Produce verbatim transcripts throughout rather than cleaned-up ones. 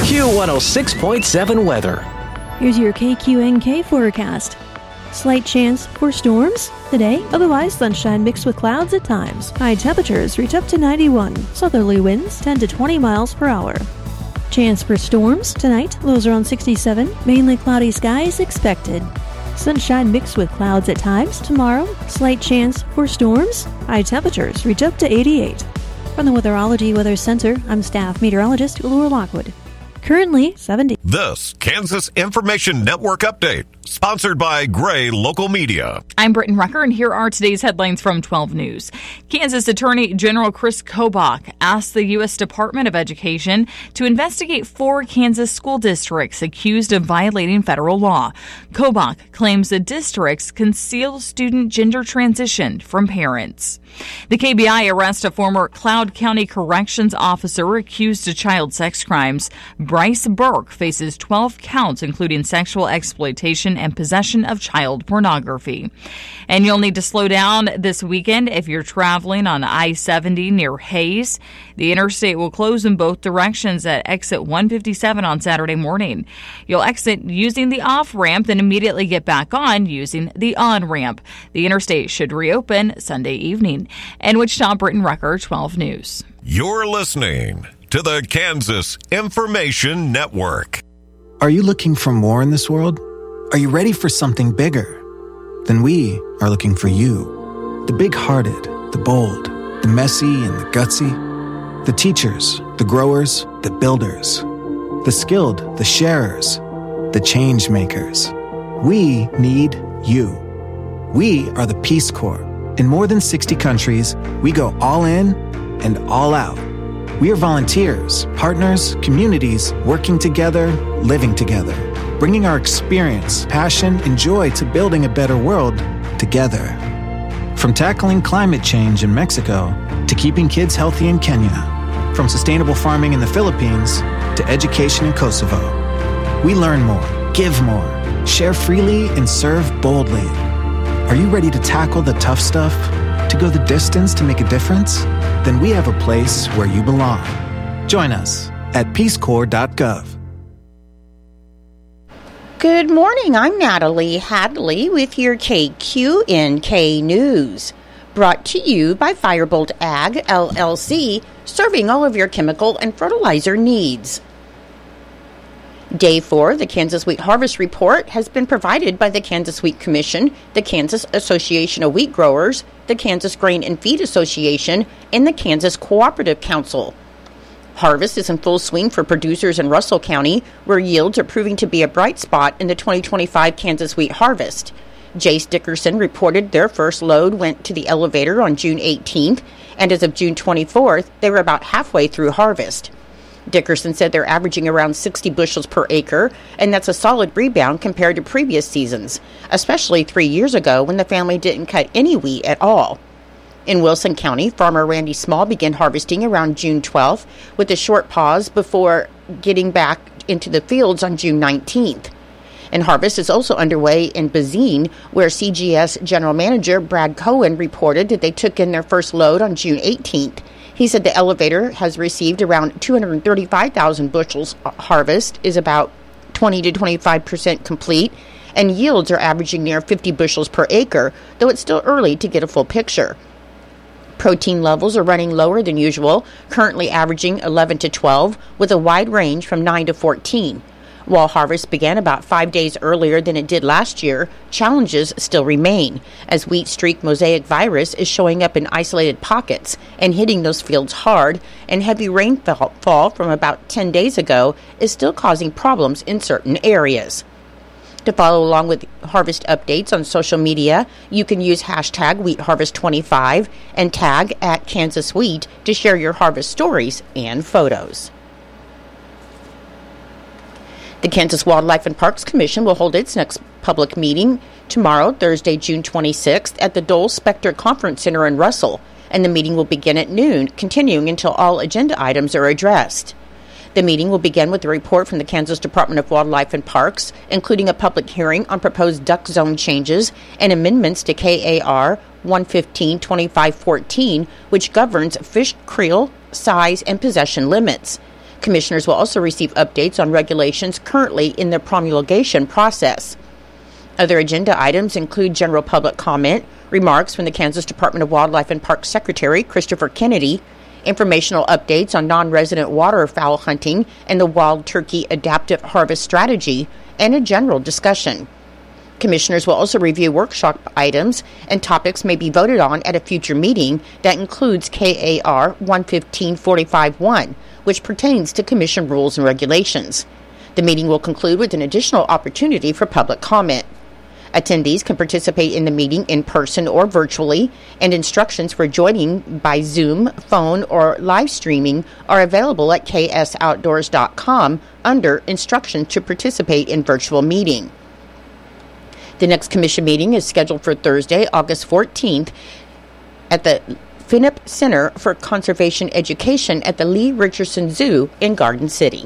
Q one oh six point seven weather. Here's your K Q N K forecast. Slight chance for storms today, otherwise sunshine mixed with clouds at times. High temperatures reach up to ninety-one. Southerly winds ten to twenty miles per hour. Chance for storms tonight, lows around sixty-seven. Mainly cloudy skies expected. Sunshine mixed with clouds at times tomorrow. Slight chance for storms. High temperatures reach up to eighty-eight. From the Weatherology Weather Center, I'm staff meteorologist Laura Lockwood. Currently seventy. This Kansas Information Network update, sponsored by Gray Local Media. I'm Britton Rucker, and here are today's headlines from twelve News. Kansas Attorney General Chris Kobach asked the U S Department of Education to investigate four Kansas school districts accused of violating federal law. Kobach claims the districts conceal student gender transition from parents. The K B I arrests a former Cloud County Corrections officer accused of child sex crimes. Bryce Burke faces twelve counts, including sexual exploitation and possession of child pornography. And you'll need to slow down this weekend if you're traveling on I seventy near Hayes. The interstate will close in both directions at exit one fifty-seven on Saturday morning. You'll exit using the off-ramp, then immediately get back on using the on-ramp. The interstate should reopen Sunday evening. And Wichita, Britton Rucker, twelve News. You're listening to the Kansas Information Network. Are you looking for more in this world? Are you ready for something bigger? Then we are looking for you. The big-hearted, the bold, the messy and the gutsy. The teachers, the growers, the builders. The skilled, the sharers, the change makers. We need you. We are the Peace Corps. In more than sixty countries, we go all in and all out. We are volunteers, partners, communities, working together, living together, bringing our experience, passion, and joy to building a better world together. From tackling climate change in Mexico to keeping kids healthy in Kenya, from sustainable farming in the Philippines to education in Kosovo. We learn more, give more, share freely, and serve boldly. Are you ready to tackle the tough stuff? To go the distance to make a difference? Then we have a place where you belong. Join us at peace corps dot gov. Good morning, I'm Natalie Hadley with your K Q N K News. Brought to you by Firebolt Ag, L L C, serving all of your chemical and fertilizer needs. Day four, the Kansas Wheat Harvest Report, has been provided by the Kansas Wheat Commission, the Kansas Association of Wheat Growers, the Kansas Grain and Feed Association, and the Kansas Cooperative Council. Harvest is in full swing for producers in Russell County, where yields are proving to be a bright spot in the twenty twenty-five Kansas Wheat Harvest. Jace Dickerson reported their first load went to the elevator on June eighteenth, and as of June twenty-fourth, they were about halfway through harvest. Dickerson said they're averaging around sixty bushels per acre, and that's a solid rebound compared to previous seasons, especially three years ago when the family didn't cut any wheat at all. In Wilson County, farmer Randy Small began harvesting around June twelfth, with a short pause before getting back into the fields on June nineteenth. And harvest is also underway in Bazine, where C G S General Manager Brad Cohen reported that they took in their first load on June eighteenth. He said the elevator has received around two hundred thirty-five thousand bushels. Harvest is about twenty to twenty-five percent complete, and yields are averaging near fifty bushels per acre, though it's still early to get a full picture. Protein levels are running lower than usual, currently averaging eleven to twelve, with a wide range from nine to fourteen. While harvest began about five days earlier than it did last year, challenges still remain, as wheat streak mosaic virus is showing up in isolated pockets and hitting those fields hard, and heavy rainfall from about ten days ago is still causing problems in certain areas. To follow along with harvest updates on social media, you can use hashtag Wheat Harvest twenty-five and tag at Kansas Wheat to share your harvest stories and photos. The Kansas Wildlife and Parks Commission will hold its next public meeting tomorrow, Thursday, June twenty-sixth, at the Dole Specter Conference Center in Russell, and the meeting will begin at noon, continuing until all agenda items are addressed. The meeting will begin with a report from the Kansas Department of Wildlife and Parks, including a public hearing on proposed duck zone changes and amendments to K A R one fifteen twenty-five fourteen, which governs fish creel, size, and possession limits. Commissioners will also receive updates on regulations currently in the promulgation process. Other agenda items include general public comment, remarks from the Kansas Department of Wildlife and Parks Secretary Christopher Kennedy, informational updates on non-resident waterfowl hunting and the wild turkey adaptive harvest strategy, and a general discussion. Commissioners will also review workshop items, and topics may be voted on at a future meeting that includes K A R one fifteen forty-five one, which pertains to Commission rules and regulations. The meeting will conclude with an additional opportunity for public comment. Attendees can participate in the meeting in person or virtually, and instructions for joining by Zoom, phone, or live streaming are available at k s outdoors dot com under Instructions to Participate in Virtual Meeting. The next Commission meeting is scheduled for Thursday, August fourteenth at the Finnip Center for Conservation Education at the Lee Richardson Zoo in Garden City.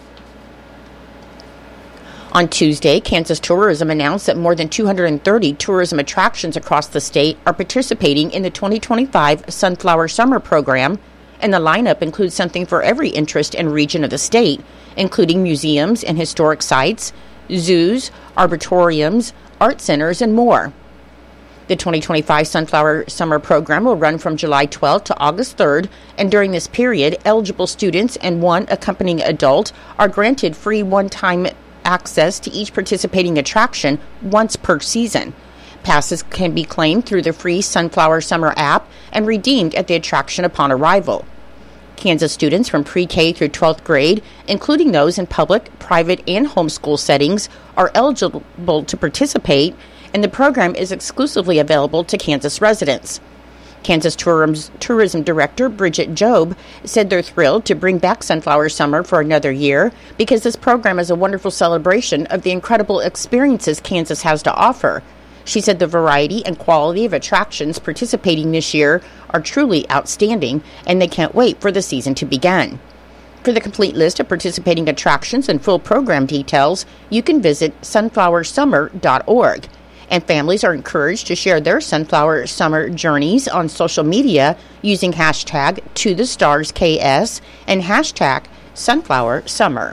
On Tuesday, Kansas Tourism announced that more than two hundred thirty tourism attractions across the state are participating in the twenty twenty-five Sunflower Summer Program, and the lineup includes something for every interest and region of the state, including museums and historic sites, zoos, arboreums, art centers, and more. The twenty twenty-five Sunflower Summer Program will run from July twelfth to August third, and during this period, eligible students and one accompanying adult are granted free one-time access to each participating attraction once per season. Passes can be claimed through the free Sunflower Summer app and redeemed at the attraction upon arrival. Kansas students from pre-K through twelfth grade, including those in public, private, and homeschool settings, are eligible to participate, and the program is exclusively available to Kansas residents. Kansas Tourism Director Bridget Job said they're thrilled to bring back Sunflower Summer for another year because this program is a wonderful celebration of the incredible experiences Kansas has to offer. She said the variety and quality of attractions participating this year are truly outstanding, and they can't wait for the season to begin. For the complete list of participating attractions and full program details, you can visit sunflower summer dot org. And families are encouraged to share their Sunflower Summer journeys on social media using hashtag to the stars K S and hashtag Sunflower Summer.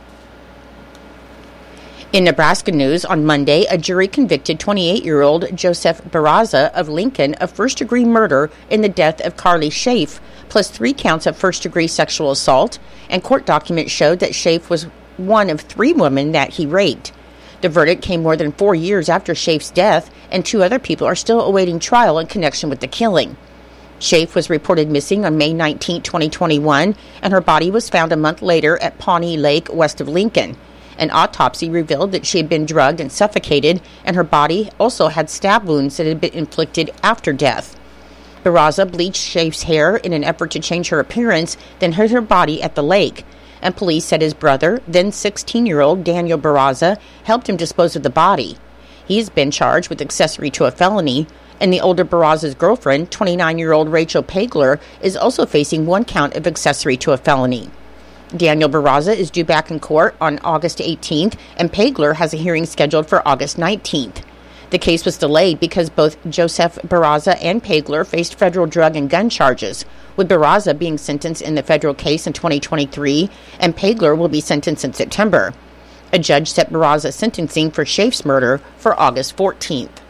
In Nebraska news, on Monday, a jury convicted twenty-eight-year-old Joseph Barraza of Lincoln of first-degree murder in the death of Carly Schaaf, plus three counts of first-degree sexual assault, and court documents showed that Schaaf was one of three women that he raped. The verdict came more than four years after Schaaf's death, and two other people are still awaiting trial in connection with the killing. Schaaf was reported missing on May nineteenth, twenty twenty-one, and her body was found a month later at Pawnee Lake, west of Lincoln. An autopsy revealed that she had been drugged and suffocated, and her body also had stab wounds that had been inflicted after death. Barraza bleached Schaaf's hair in an effort to change her appearance, then hid her body at the lake. And police said his brother, then sixteen-year-old Daniel Barraza, helped him dispose of the body. He has been charged with accessory to a felony, and the older Barraza's girlfriend, twenty-nine-year-old Rachel Pagler, is also facing one count of accessory to a felony. Daniel Barraza is due back in court on August eighteenth, and Pagler has a hearing scheduled for August nineteenth. The case was delayed because both Joseph Barraza and Pagler faced federal drug and gun charges, with Barraza being sentenced in the federal case in twenty twenty-three, and Pagler will be sentenced in September. A judge set Barraza's sentencing for Schaaf's murder for August fourteenth.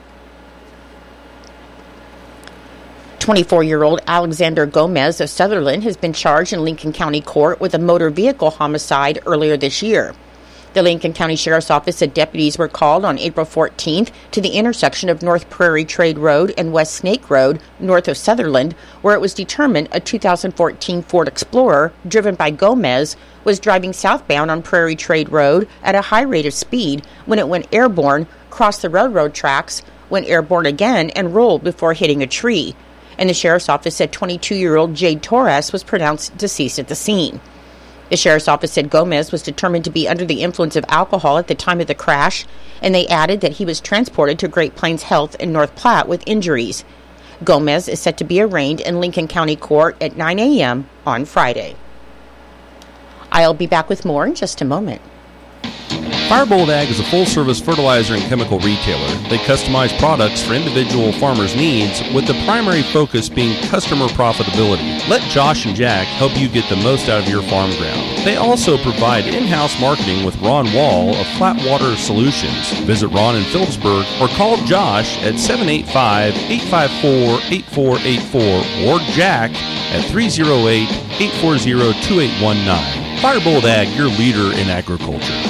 twenty-four-year-old Alexander Gomez of Sutherland has been charged in Lincoln County Court with a motor vehicle homicide earlier this year. The Lincoln County Sheriff's Office said deputies were called on April fourteenth to the intersection of North Prairie Trade Road and West Snake Road, north of Sutherland, where it was determined a two thousand fourteen Ford Explorer, driven by Gomez, was driving southbound on Prairie Trade Road at a high rate of speed when it went airborne, crossed the railroad tracks, went airborne again, and rolled before hitting a tree. And the Sheriff's Office said twenty-two-year-old Jade Torres was pronounced deceased at the scene. The Sheriff's Office said Gomez was determined to be under the influence of alcohol at the time of the crash, and they added that he was transported to Great Plains Health in North Platte with injuries. Gomez is set to be arraigned in Lincoln County Court at nine a.m. on Friday. I'll be back with more in just a moment. Firebolt Ag is a full-service fertilizer and chemical retailer. They customize products for individual farmers' needs, with the primary focus being customer profitability. Let Josh and Jack help you get the most out of your farm ground. They also provide in-house marketing with Ron Wall of Flatwater Solutions. Visit Ron in Phillipsburg or call Josh at seven eight five, eight five four, eight four eight four or Jack at three oh eight, eight four zero, two eight one nine. Firebolt Ag, your leader in agriculture.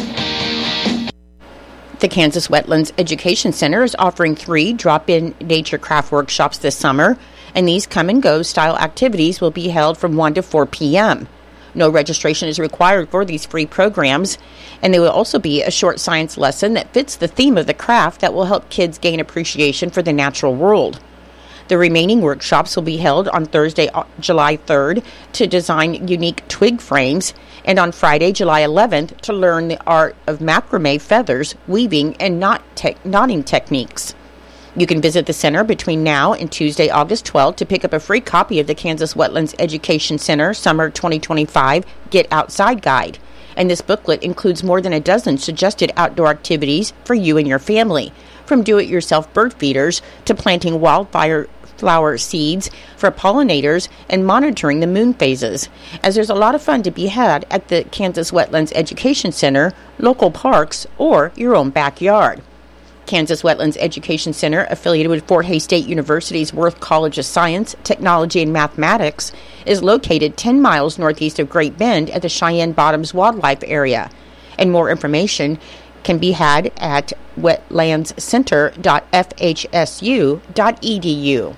The Kansas Wetlands Education Center is offering three drop-in nature craft workshops this summer, and these come-and-go style activities will be held from one to four p.m. No registration is required for these free programs, and there will also be a short science lesson that fits the theme of the craft that will help kids gain appreciation for the natural world. The remaining workshops will be held on Thursday, July third, to design unique twig frames, and on Friday, July eleventh, to learn the art of macrame feathers, weaving, and knot te- knotting techniques. You can visit the center between now and Tuesday, August twelfth, to pick up a free copy of the Kansas Wetlands Education Center Summer twenty twenty-five Get Outside Guide. And this booklet includes more than a dozen suggested outdoor activities for you and your family, from do-it-yourself bird feeders to planting wildfire flower seeds for pollinators and monitoring the moon phases, as there's a lot of fun to be had at the Kansas Wetlands Education Center, local parks, or your own backyard. Kansas Wetlands Education Center, affiliated with Fort Hays State University's Worth College of Science, Technology, and Mathematics, is located ten miles northeast of Great Bend at the Cheyenne Bottoms Wildlife Area. And more information can be had at wetlands center dot f h s u dot e d u.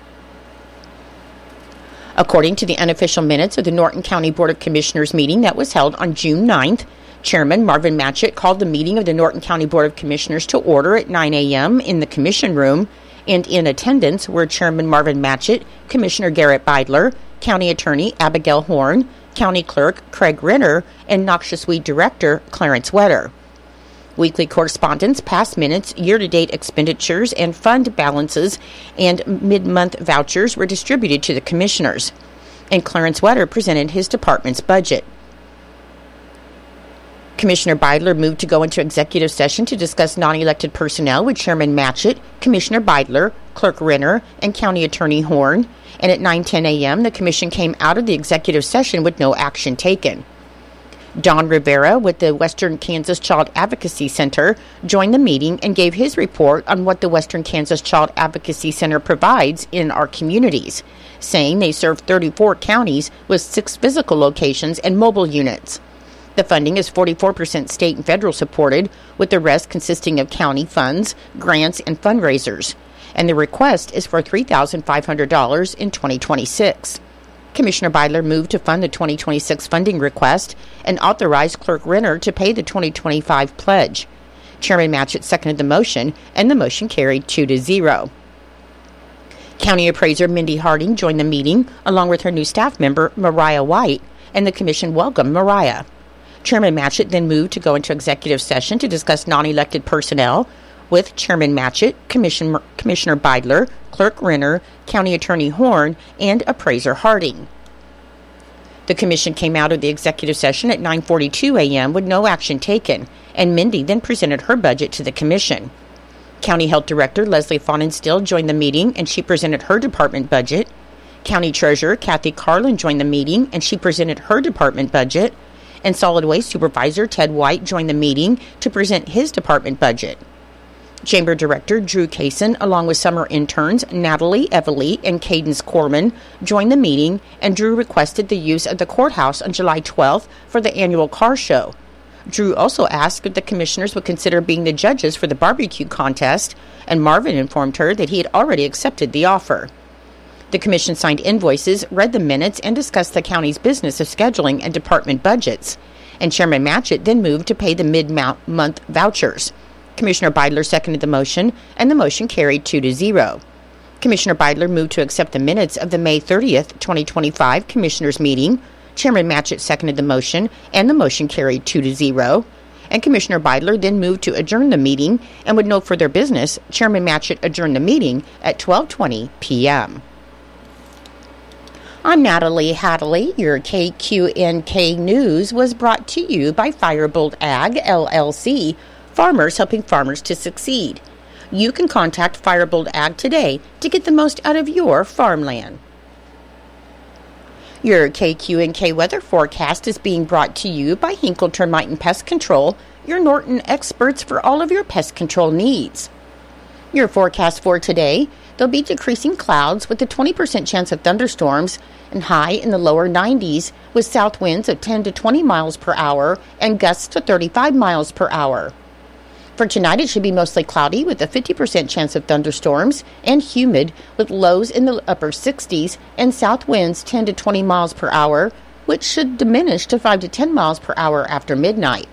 According to the unofficial minutes of the Norton County Board of Commissioners meeting that was held on June ninth, Chairman Marvin Matchett called the meeting of the Norton County Board of Commissioners to order at nine a.m. in the Commission Room, and in attendance were Chairman Marvin Matchett, Commissioner Garrett Beidler, County Attorney Abigail Horn, County Clerk Craig Renner, and Noxious Weed Director Clarence Wetter. Weekly correspondence, past minutes, year-to-date expenditures, and fund balances and mid-month vouchers were distributed to the commissioners, and Clarence Wetter presented his department's budget. Commissioner Beidler moved to go into executive session to discuss non-elected personnel with Chairman Matchett, Commissioner Beidler, Clerk Renner, and County Attorney Horn, and at nine ten a.m. the commission came out of the executive session with no action taken. Don Rivera with the Western Kansas Child Advocacy Center joined the meeting and gave his report on what the Western Kansas Child Advocacy Center provides in our communities, saying they serve thirty-four counties with six physical locations and mobile units. The funding is forty-four percent state and federal supported, with the rest consisting of county funds, grants, and fundraisers. And the request is for three thousand five hundred dollars in twenty twenty-six. Commissioner Beidler moved to fund the twenty twenty-six funding request and authorized Clerk Renner to pay the twenty twenty-five pledge. Chairman Matchett seconded the motion, and the motion carried two to zero. County Appraiser Mindy Harding joined the meeting, along with her new staff member, Mariah White, and the commission welcomed Mariah. Chairman Matchett then moved to go into executive session to discuss non-elected personnel with Chairman Matchett, Commission, Commissioner Beidler, Clerk Renner, County Attorney Horn, and Appraiser Harding. The commission came out of the executive session at nine forty-two a.m. with no action taken, and Mindy then presented her budget to the commission. County Health Director Leslie Faunenstill joined the meeting, and she presented her department budget. County Treasurer Kathy Carlin joined the meeting, and she presented her department budget. And Solid Waste Supervisor Ted White joined the meeting to present his department budget. Chamber Director Drew Kaysen, along with summer interns Natalie Evely and Cadence Corman, joined the meeting, and Drew requested the use of the courthouse on July twelfth for the annual car show. Drew also asked if the commissioners would consider being the judges for the barbecue contest, and Marvin informed her that he had already accepted the offer. The commission signed invoices, read the minutes, and discussed the county's business of scheduling and department budgets. And Chairman Matchett then moved to pay the mid-month vouchers. Commissioner Beidler seconded the motion, and the motion carried two to zero. Commissioner Beidler moved to accept the minutes of the May thirtieth, twenty twenty-five Commissioners' meeting. Chairman Matchett seconded the motion, and the motion carried two to zero. And Commissioner Beidler then moved to adjourn the meeting, and with no further business, Chairman Matchett adjourned the meeting at twelve twenty p.m. I'm Natalie Hadley. Your K Q N K News was brought to you by Firebolt Ag, L L C, farmers helping farmers to succeed. You can contact Firebolt Ag today to get the most out of your farmland. Your K Q N K weather forecast is being brought to you by Hinkle Termite and Pest Control, your Norton experts for all of your pest control needs. Your forecast for today, there'll be decreasing clouds with a twenty percent chance of thunderstorms and high in the lower nineties with south winds of ten to twenty miles per hour and gusts to thirty-five miles per hour. For tonight, it should be mostly cloudy with a fifty percent chance of thunderstorms and humid with lows in the upper sixties and south winds ten to twenty miles per hour, which should diminish to five to ten miles per hour after midnight.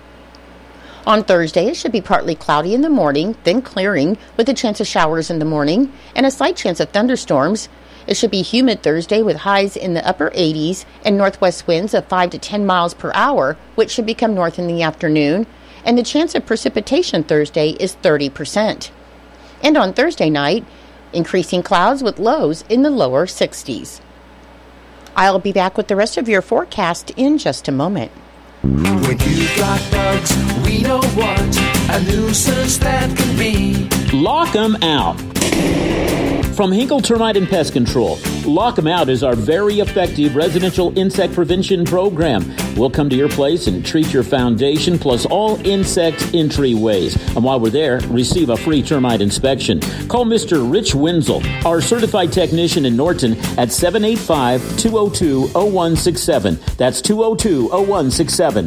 On Thursday, it should be partly cloudy in the morning, then clearing with a chance of showers in the morning and a slight chance of thunderstorms. It should be humid Thursday with highs in the upper eighties and northwest winds of five to ten miles per hour, which should become north in the afternoon. And the chance of precipitation Thursday is thirty percent. And on Thursday night, increasing clouds with lows in the lower sixties. I'll be back with the rest of your forecast in just a moment. When you've got bugs, we know what a nuisance that can be. Lock 'em out. From Hinkle Termite and Pest Control, Lock 'em Out is our very effective residential insect prevention program. We'll come to your place and treat your foundation plus all insect entryways. And while we're there, receive a free termite inspection. Call Mister Rich Wenzel, our certified technician in Norton, at seven eight five, two oh two, oh one six seven. That's two oh two, oh one six seven.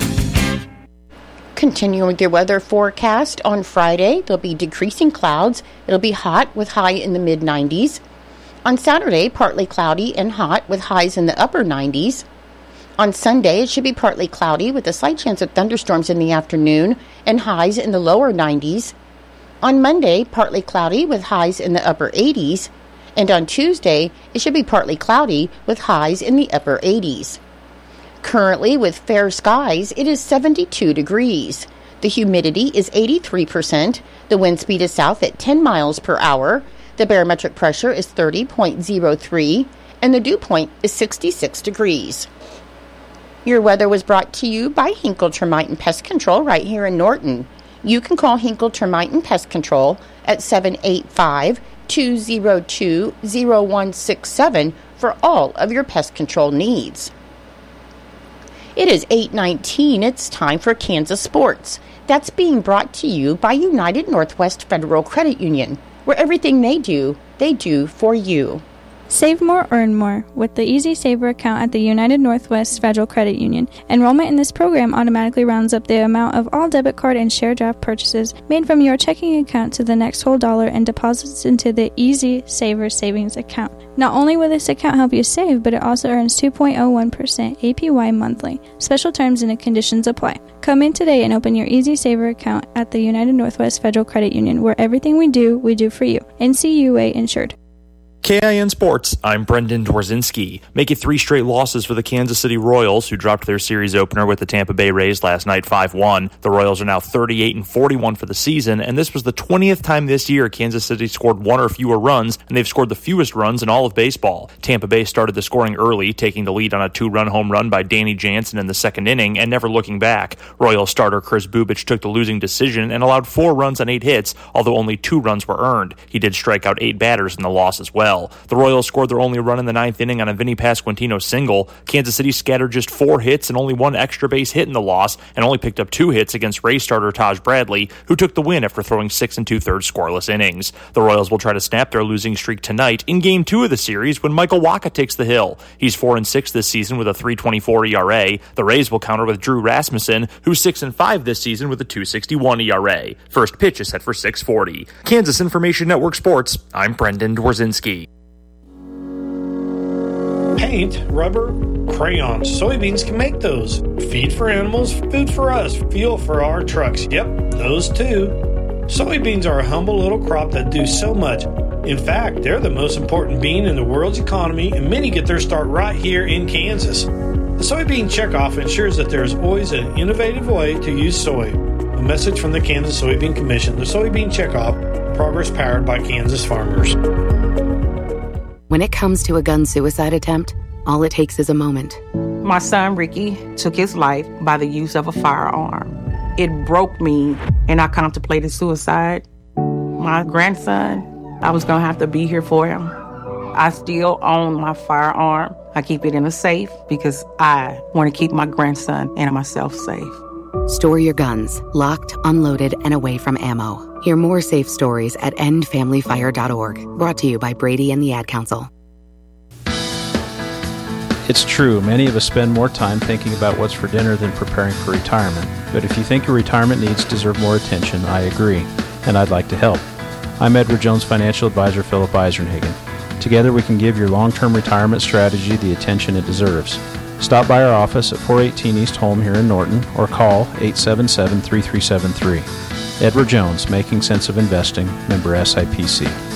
Continuing with your weather forecast, on Friday, there'll be decreasing clouds. It'll be hot with high in the mid nineties. On Saturday, partly cloudy and hot with highs in the upper nineties. On Sunday, it should be partly cloudy with a slight chance of thunderstorms in the afternoon and highs in the lower nineties. On Monday, partly cloudy with highs in the upper eighties. And on Tuesday, it should be partly cloudy with highs in the upper eighties. Currently, with fair skies, it is seventy-two degrees. The humidity is eighty-three percent. The wind speed is south at ten miles per hour. The barometric pressure is thirty point oh three, and the dew point is sixty-six degrees. Your weather was brought to you by Hinkle Termite and Pest Control right here in Norton. You can call Hinkle Termite and Pest Control at seven eight five, two oh two, oh one six seven for all of your pest control needs. It is eight nineteen. It's time for Kansas Sports. That's being brought to you by United Northwest Federal Credit Union, where everything they do, they do for you. Save more, earn more with the Easy Saver account at the United Northwest Federal Credit Union. Enrollment in this program automatically rounds up the amount of all debit card and share draft purchases made from your checking account to the next whole dollar and deposits into the Easy Saver savings account. Not only will this account help you save, but it also earns two point oh one percent A P Y monthly. Special terms and conditions apply. Come in today and open your Easy Saver account at the United Northwest Federal Credit Union, where everything we do, we do for you. N C U A insured. K I N Sports, I'm Brendan Dworzinski. Make it three straight losses for the Kansas City Royals, who dropped their series opener with the Tampa Bay Rays last night five one. The Royals are now thirty-eight and forty-one for the season, and this was the twentieth time this year Kansas City scored one or fewer runs, and they've scored the fewest runs in all of baseball. Tampa Bay started the scoring early, taking the lead on a two-run home run by Danny Jansen in the second inning, and never looking back. Royals starter Chris Bubich took the losing decision and allowed four runs on eight hits, although only two runs were earned. He did strike out eight batters in the loss as well. The Royals scored their only run in the ninth inning on a Vinny Pasquantino single. Kansas City scattered just four hits and only one extra base hit in the loss, and only picked up two hits against Rays starter Taj Bradley, who took the win after throwing six and two-thirds scoreless innings. The Royals will try to snap their losing streak tonight in Game two of the series when Michael Wacha takes the hill. He's four and six this season with a three twenty-four E R A. The Rays will counter with Drew Rasmussen, who's six and five this season with a two sixty-one E R A. First pitch is set for six forty. Kansas Information Network Sports, I'm Brendan Dworzinski. Paint, rubber, crayons, soybeans can make those. Feed for animals, food for us, fuel for our trucks. Yep, those too. Soybeans are a humble little crop that do so much. In fact, they're the most important bean in the world's economy, and many get their start right here in Kansas. The Soybean Checkoff ensures that there is always an innovative way to use soy. A message from the Kansas Soybean Commission. The Soybean Checkoff, progress powered by Kansas farmers. When it comes to a gun suicide attempt, all it takes is a moment. My son, Ricky, took his life by the use of a firearm. It broke me, and I contemplated suicide. My grandson, I was going to have to be here for him. I still own my firearm. I keep it in a safe because I want to keep my grandson and myself safe. Store your guns, locked, unloaded, and away from ammo. Hear more safe stories at end family fire dot org. Brought to you by Brady and the Ad Council. It's true, many of us spend more time thinking about what's for dinner than preparing for retirement. But if you think your retirement needs deserve more attention, I agree, and I'd like to help. I'm Edward Jones Financial Advisor Philip Eisenhagen. Together we can give your long-term retirement strategy the attention it deserves. Stop by our office at four eighteen East Holm here in Norton or call eight seven seven, three three seven three. Edward Jones, Making Sense of Investing, member S I P C.